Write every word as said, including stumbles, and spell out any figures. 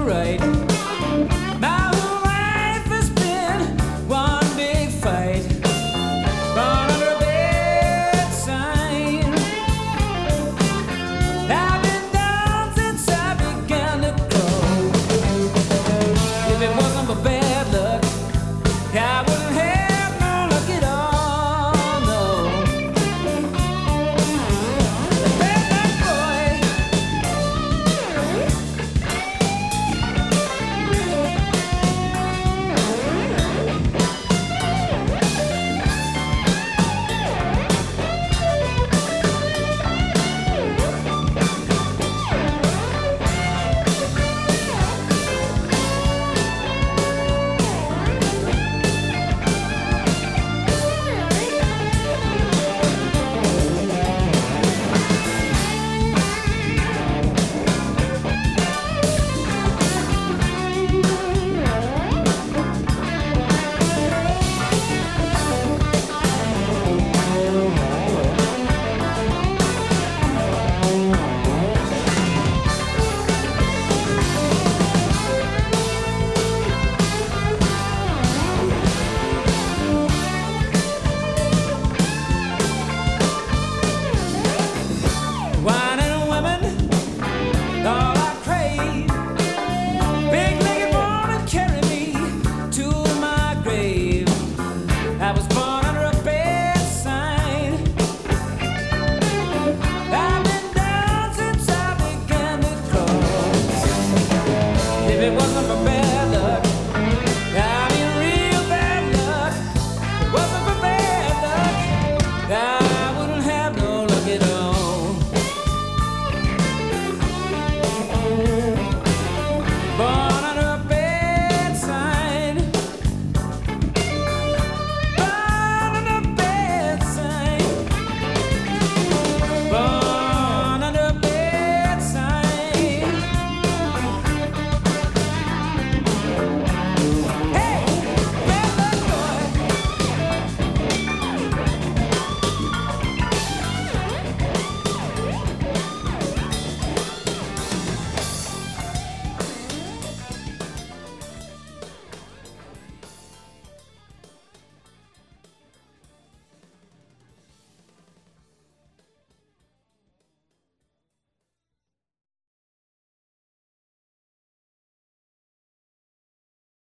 right. My whole life has been one big fight. Born under a bad sign. I've been down since I began to grow. If it wasn't for bad luck, I wouldn't have no luck at all, no. The bad luck boy. Wine and women, all I crave. Big-legged woman, carry me to my grave. I was born under a bad sign. I've been down since I began to crawl. If it wasn't for bad luck, I mean real bad luck. If it wasn't for bad luck, I wouldn't have no luck at all. Born